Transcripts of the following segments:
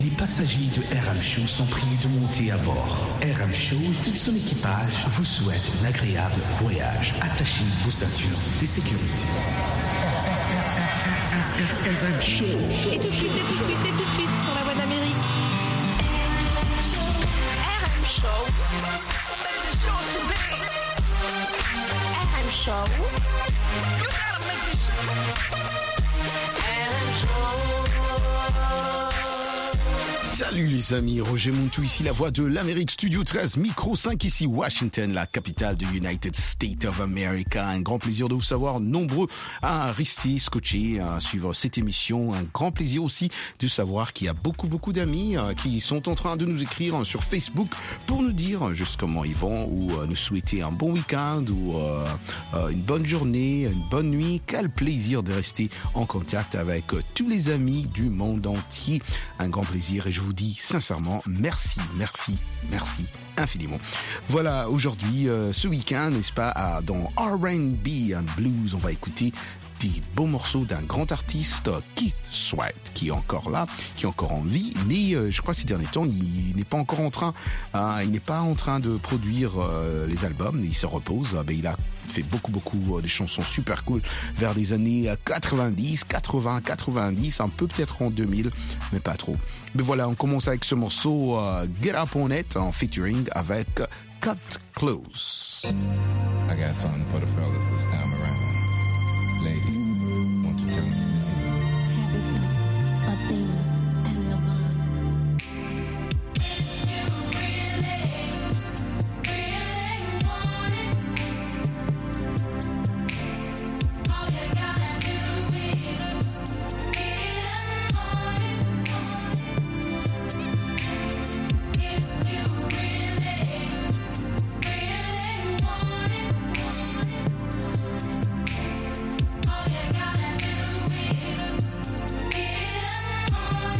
Les passagers de RM Show sont priés de monter à bord. RM Show et tout son équipage vous souhaitent un agréable voyage. Attachez vos ceintures de sécurité. RM Show. Et tout de suite, sur la voie d'Amérique. RM Show. RM Show. RM Show. Salut les amis, Roger Montou ici, la voix de l'Amérique, Studio 13, micro 5 ici, Washington, la capitale de United States of America. Un grand plaisir de vous savoir nombreux à rester scotchés, à suivre cette émission. Un grand plaisir aussi de savoir qu'il y a beaucoup d'amis qui sont en train de nous écrire sur Facebook pour nous dire juste comment ils vont ou nous souhaiter un bon week-end ou une bonne journée, une bonne nuit. Quel plaisir de rester en contact avec tous les amis du monde entier. Un grand plaisir et je vous dis sincèrement merci infiniment. Voilà, aujourd'hui, ce week-end, n'est-ce pas, dans R&B and Blues, on va écouter des beaux morceaux d'un grand artiste, Keith Sweat, qui est encore là, qui est encore en vie, mais je crois que ces derniers temps, il n'est pas encore en train, de produire les albums, il se repose, il a fait beaucoup de chansons super cool vers des années 90, 80, 90, un peu peut-être en 2000, mais pas trop. Mais voilà, on commence avec ce morceau Get Up On It en featuring avec Cut Close. I got something for the fellas this time around. Ladies, won't you tell me your name? All you gotta do is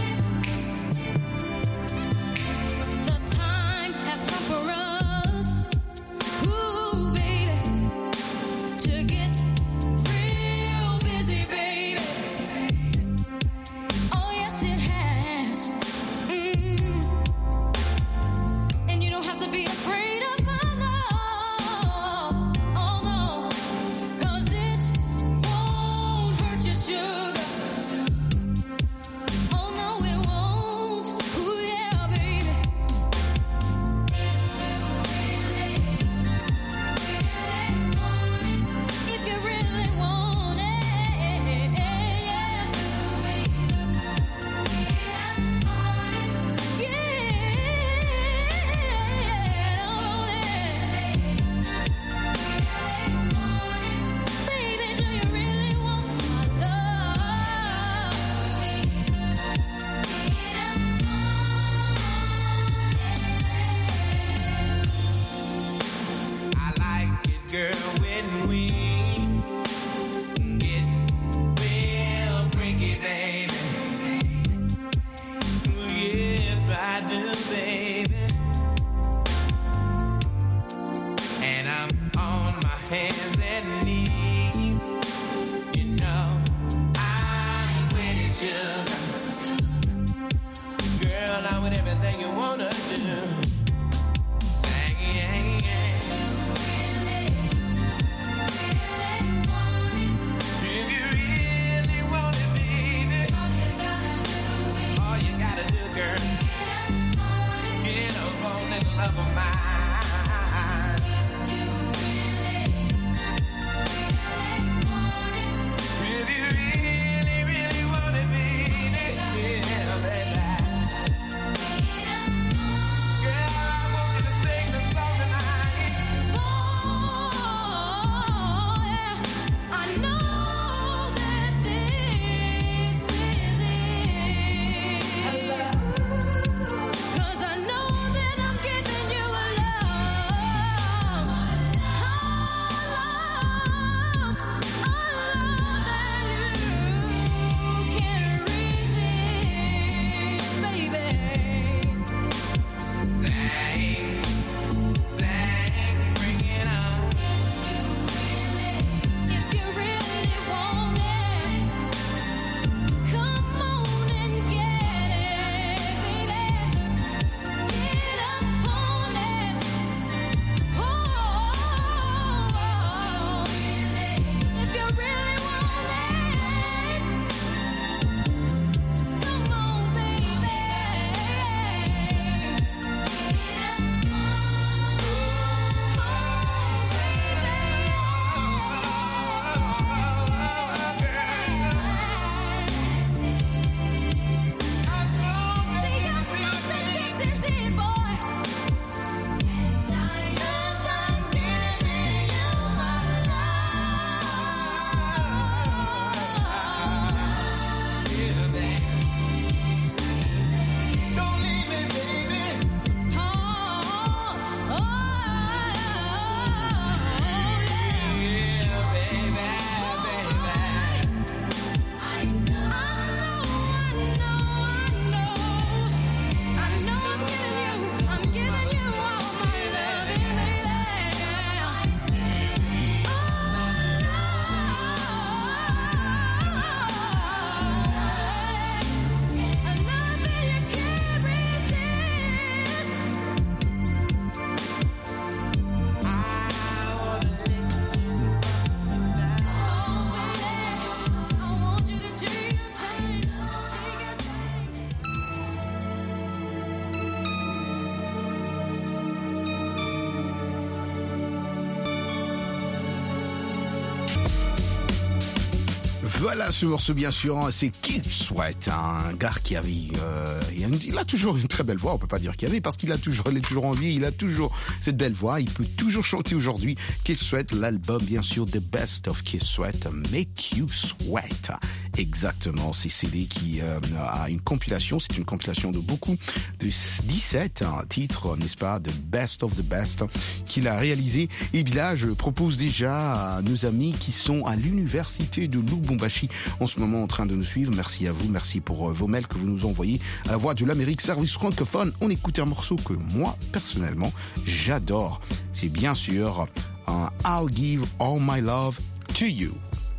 Voilà ce morceau bien sûr, hein, c'est Keith Sweat, un gars qui avait, il a toujours une très belle voix, on peut pas dire qu'il y avait parce il est toujours en vie, il a toujours cette belle voix, il peut toujours chanter aujourd'hui. Keith Sweat, l'album bien sûr The Best of Keith Sweat, Make You Sweat. Exactement, c'est CD qui a une compilation, c'est une compilation de beaucoup, de 17 titres, n'est-ce pas, The Best of the Best, qu'il a réalisé. Et bien là, je propose déjà à nos amis qui sont à l'université de Lubumbashi en ce moment en train de nous suivre. Merci à vous, merci pour vos mails que vous nous envoyez à la Voix de l'Amérique, service francophone. On écoute un morceau que moi, personnellement, j'adore. C'est bien sûr un I'll Give All My Love to You.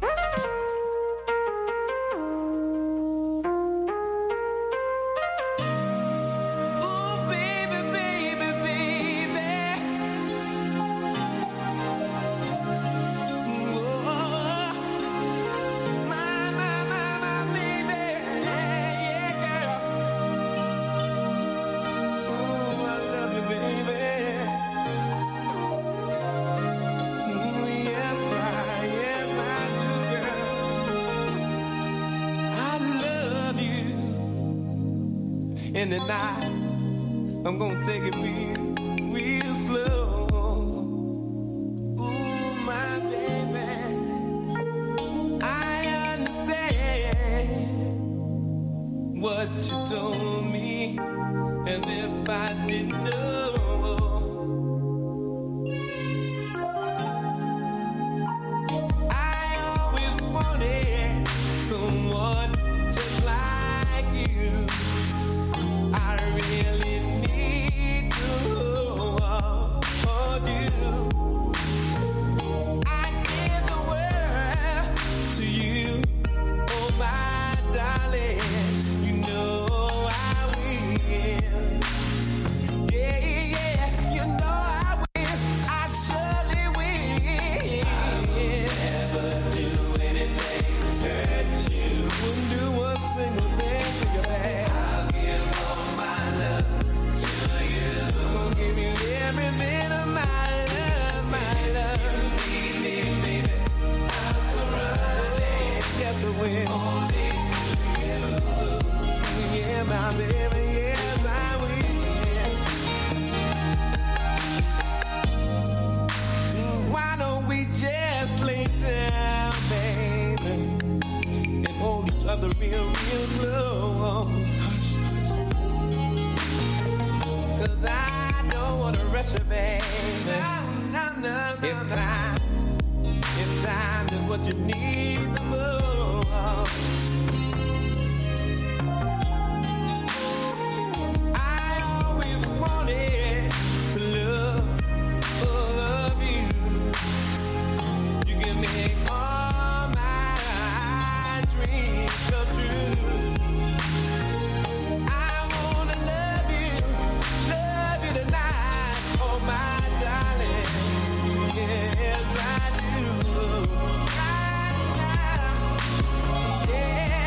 In the night, I'm gonna take it real slow. Ooh, my baby, I understand what you told me as if I didn't know. I always wanted someone just like you. I really need to hold you. I give the world to you, oh my darling. You know I will. Yeah, yeah, you know I will. I surely will. I'll never do anything to hurt you. Wouldn't do one single thing for your back. Every bit of my love, my love. You need me, baby. I'll come running. Yes, I will. Only to you. Yeah, my baby, yes, I will. Why don't we just lay down, baby, and hold each other real, real close? 'Cause I don't wanna rush you, baby. No. If time is what you need the most. I always wanted to love you. You can make all my dreams come true. I wanna love you tonight, oh my darling. Yes, I do. Right now, yeah.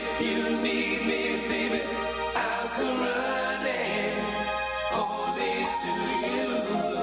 If you need me, baby, I'll come running only to you.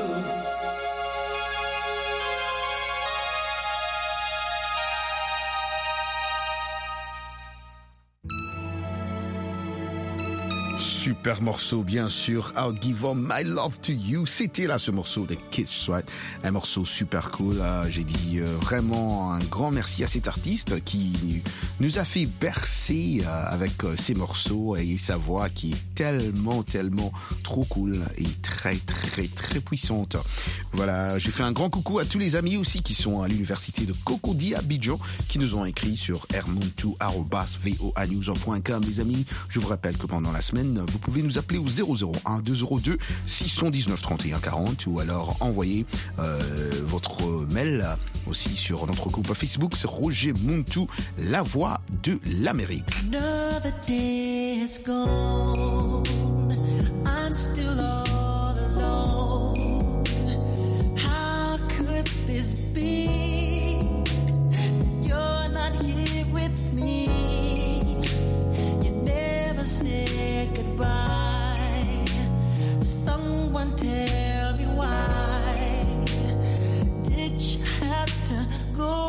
Super morceau, bien sûr. I'll give all my love to you. C'était là ce morceau de Kid Sweat. Un morceau super cool. J'ai dit vraiment un grand merci à cet artiste qui nous a fait bercer avec ses morceaux et sa voix qui est tellement trop cool et très puissante. Voilà, j'ai fait un grand coucou à tous les amis aussi qui sont à l'université de Cocody à Abidjan qui nous ont écrit sur rmontou@voanews.com. Les amis, je vous rappelle que pendant la semaine, vous pouvez nous appeler au 001 202 619 31 40 ou alors envoyer votre mail aussi sur notre groupe Facebook, c'est Roger Montou, la voix de l'Amérique. Another day is gone. I'm still all alone. How could this be? You're not here with me. You never said goodbye. Someone tell me why did you have to go?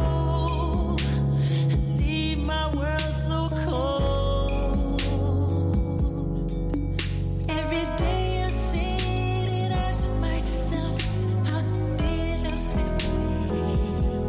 Leave my world so cold. Every day I sit and ask myself, how did I slip away?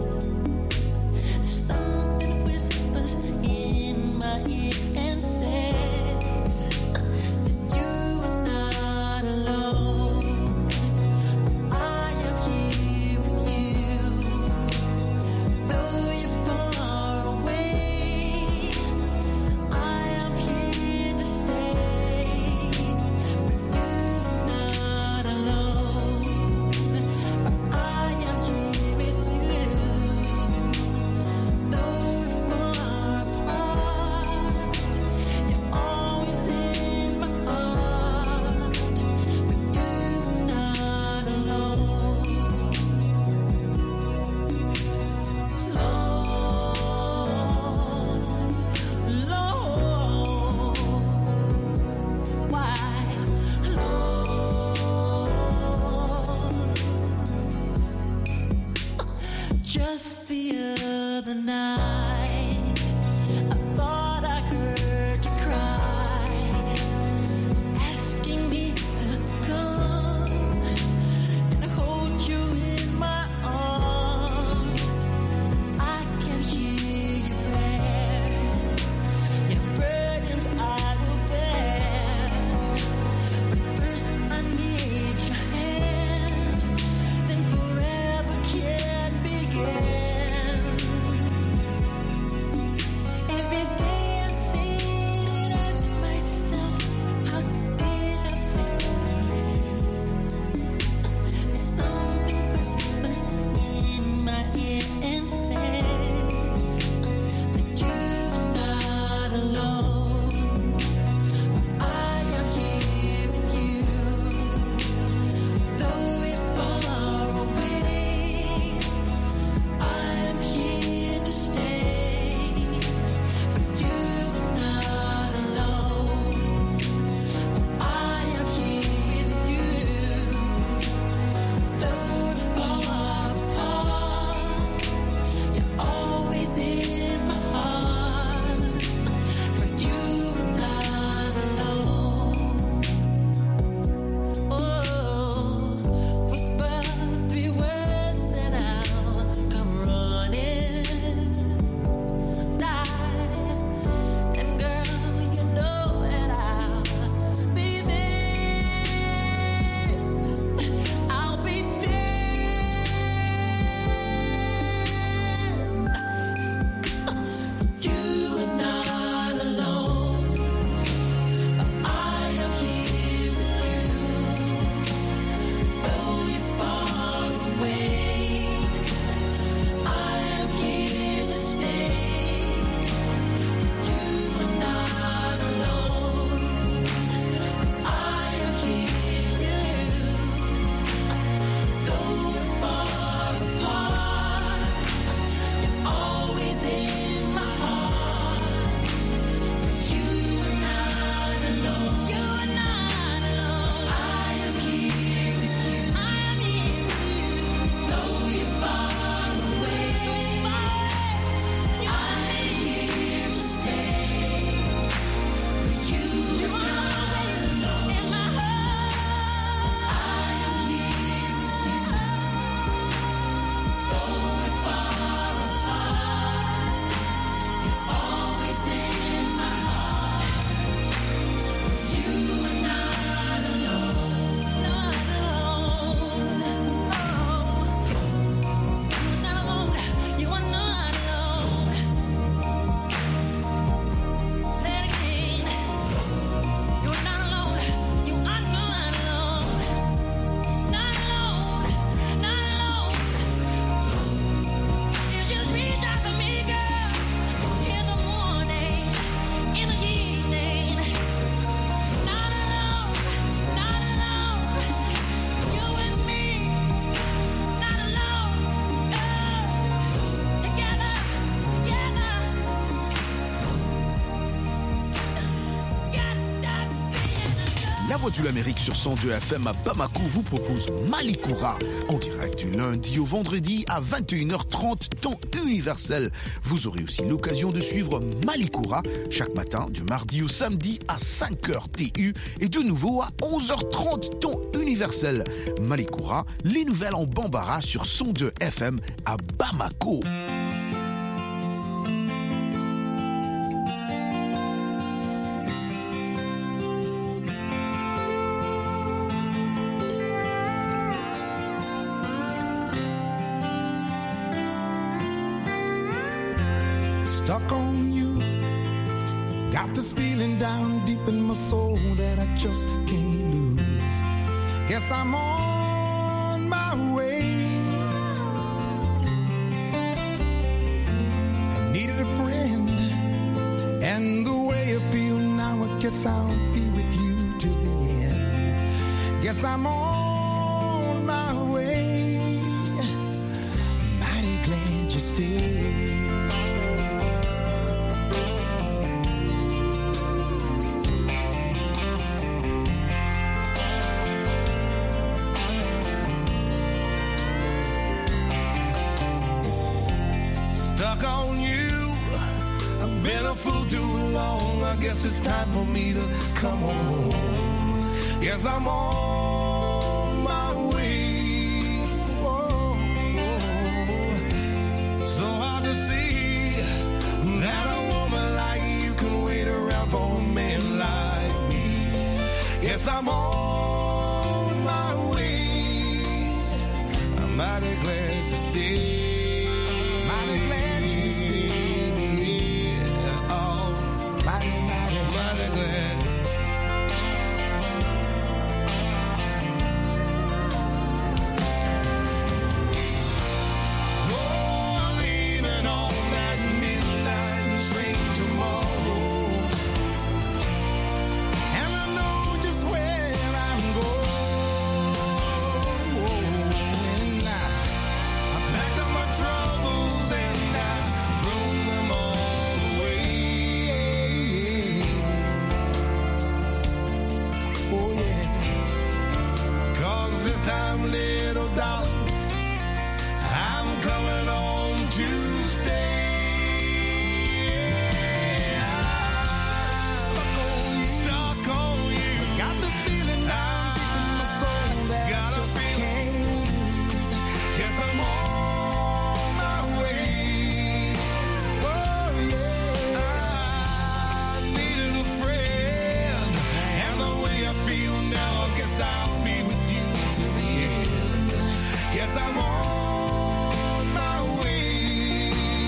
La Voix de l'Amérique sur 102 FM à Bamako vous propose Malikoura en direct du lundi au vendredi à 21h30 temps universel. Vous aurez aussi l'occasion de suivre Malikoura chaque matin du mardi au samedi à 5h TU et de nouveau à 11h30 temps universel. Malikoura, les nouvelles en Bambara sur 102 FM à Bamako. Stuck on you. Got this feeling down deep in my soul that I just can't lose. Guess I'm on my way. I needed a friend, and the way I feel now, I guess I'll be with you till the end. Guess I'm on my way. Mighty glad you stayed. Been a fool too long, I guess it's time for me to come home. Yes, I'm on my way. Whoa, whoa. So hard to see that a woman like you can wait around for a man like me. Yes, I'm on my way. I'm mighty glad to stay. Mighty glad you stay. Mighty glad. Oh, I'm leaving on that midnight train tomorrow, and I know just where I'm going. I packed up my troubles and I threw them all away. Oh yeah, 'cause this time, little darling, I'm coming home to stay. Stuck on you. Got this feeling down deep in my soul that I just can't lose. Guess I'm on my way. Oh yeah, I needed a friend, and the way I feel now, I guess I'll be with you till the end. Yes, I'm on my way.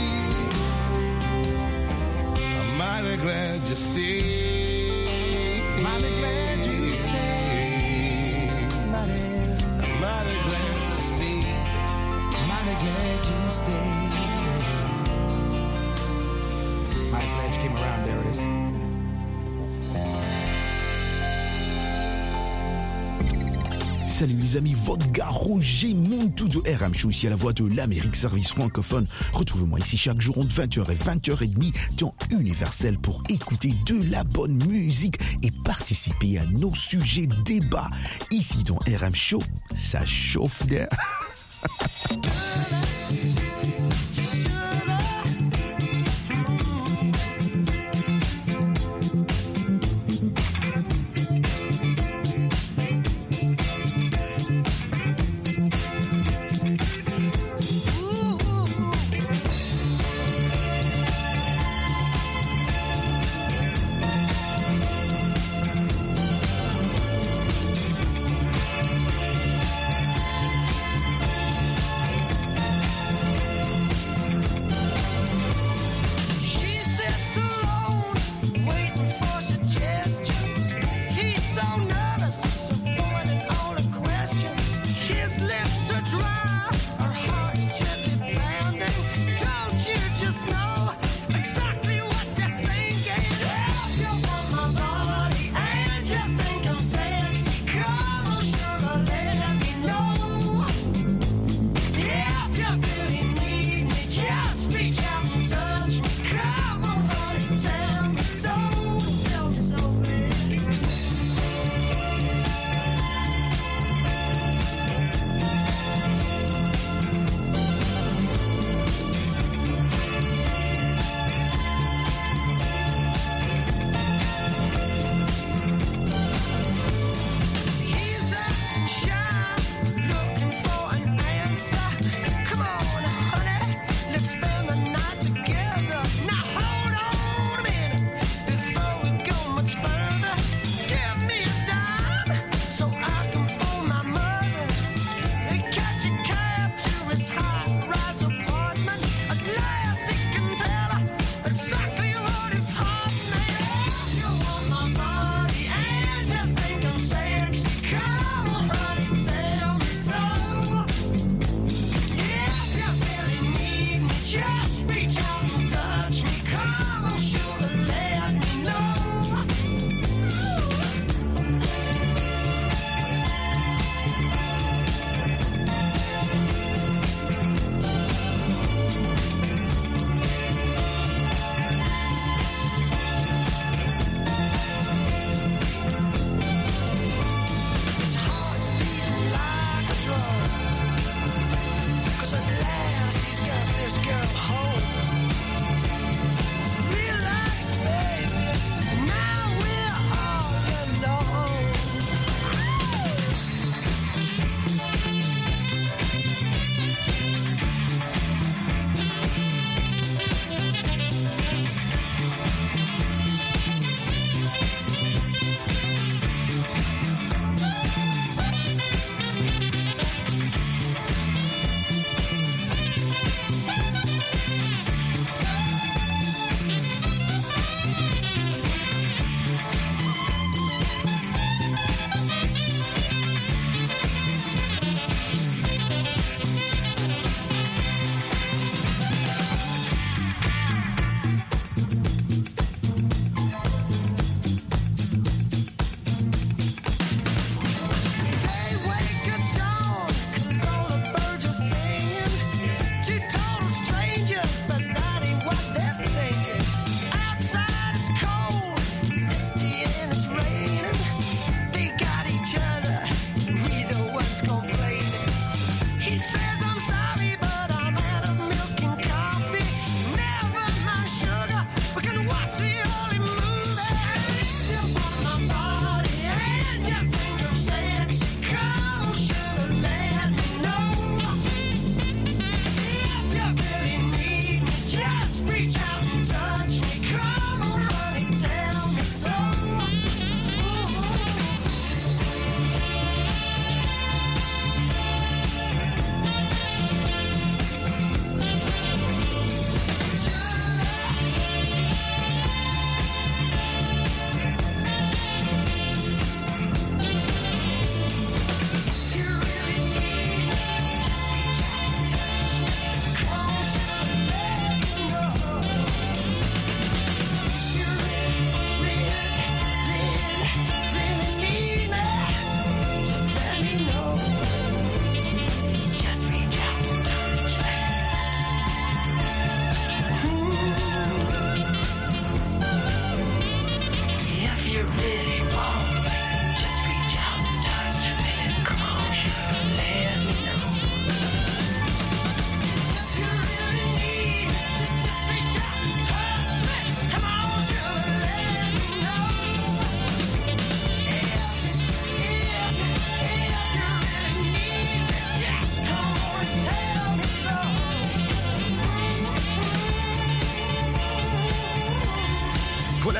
I'm mighty glad you stayed. Mighty glad you stayed. I'm mighty glad you stayed. Mighty glad you stayed. Mighty glad you came around, Darius. Salut les amis, votre gars Roger Montou de RM Show ici à la Voix de l'Amérique, service francophone. Retrouvez-moi ici chaque jour entre 20h et 20h30 temps universel pour écouter de la bonne musique et participer à nos sujets débats. Ici dans RM Show, ça chauffe d'air.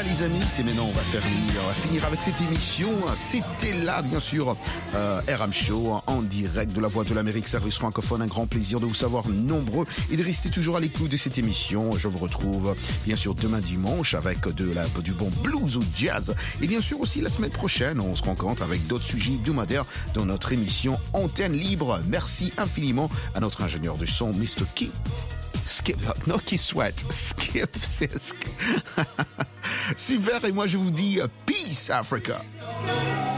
les amis, c'est maintenant, on va finir avec cette émission. C'était là, bien sûr, RM Show, en direct de la Voix de l'Amérique, service francophone. Un grand plaisir de vous savoir nombreux et de rester toujours à l'écoute de cette émission. Je vous retrouve, bien sûr, demain dimanche avec du bon blues ou jazz. Et bien sûr aussi, la semaine prochaine, on se rencontre avec d'autres sujets hebdomadaires dans notre émission Antenne Libre. Merci infiniment à notre ingénieur du son, Mr. Skip Sisk. Super, et moi je vous dis Peace Africa.